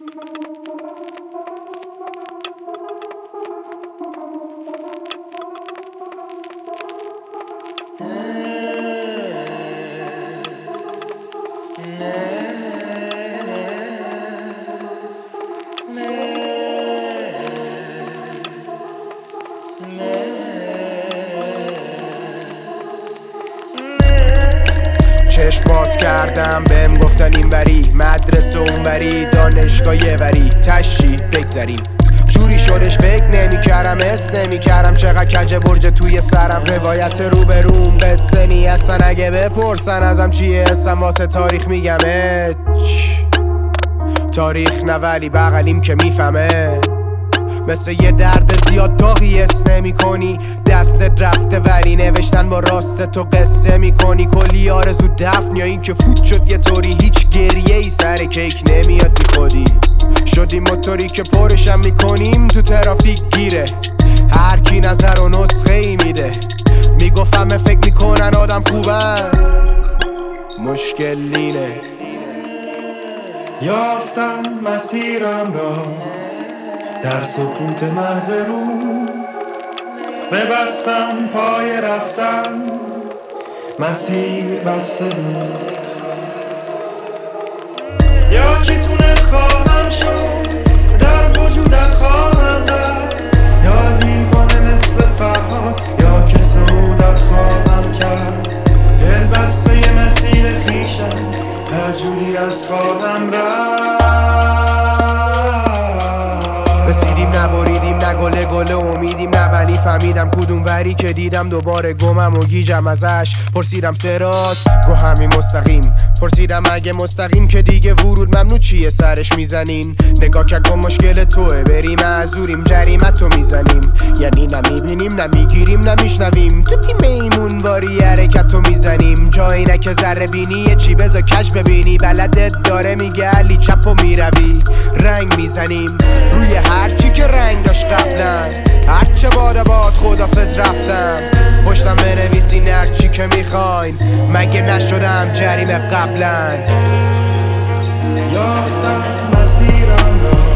چشم باز کردم بهم گفتن این وری مدرسه اون وری دانشگاه یه وری تشریح بگذریم جوری شدش فکر نمیکردم حس نمیکردم چقدر کج برج توی سرم روایت روبروم بسنی اصلا اگه بپرسن ازم چیه اسم واسه تاریخ میگم تاریخ نه ولی بغلیم که میفهمه مثل یه درد زیاد داغی اس نمی کنی دستت رفته ولی نوشتن با راست تو قصه میکنی کلی آرزو دفن یا این که فوت شد یه طوری هیچ گریه ای سر کیک نمیاد بی خودی شدیم موتوری که پرشم میکنیم تو ترافیک گیره هر کی نظر و نسخه ای میده میگفتم فکر میکنن آدم خوبن مشکل اینه یافتم مسیرم را در سکوت محض رو ببستم پای رفتن مسیر بسته بود یا که تونل خواهم شد در وجودت خواهم رفت یا دیوانه مثل فرهاد یا که سعودت خواهم کرد دل بسته ی مسیر خویشم هر جوری از خواهم رفت رسیدیم نبریدیم نه گله گله امیدیم نه ولی فهمیدم کدوم وری که دیدم دوباره گمم و گیجم ازش پرسیدم سرات گو همین مستقیم پرسیدم اگه مستقیم که دیگه ورود ممنوع چیه سرش میزنین نگاه که گم مشکل توه بریم معذوریم جریمت تو میزنیم یعنی نمیبینیم نمیگیریم نمیشنویم تو تیم ایمون واری حرکت تو میزنیم جایی نه که ذره بینی چی بذار کش ببینی بلدت داره میگه علی چپ و میروی رنگ میزنیم روی هرچی که رنگ داشت قبلا هرچه باد خدافظ رفتم پشتم بنویسین هرچی که میخواین مگه نشدم جریمه قبلا یافتم مسیرم را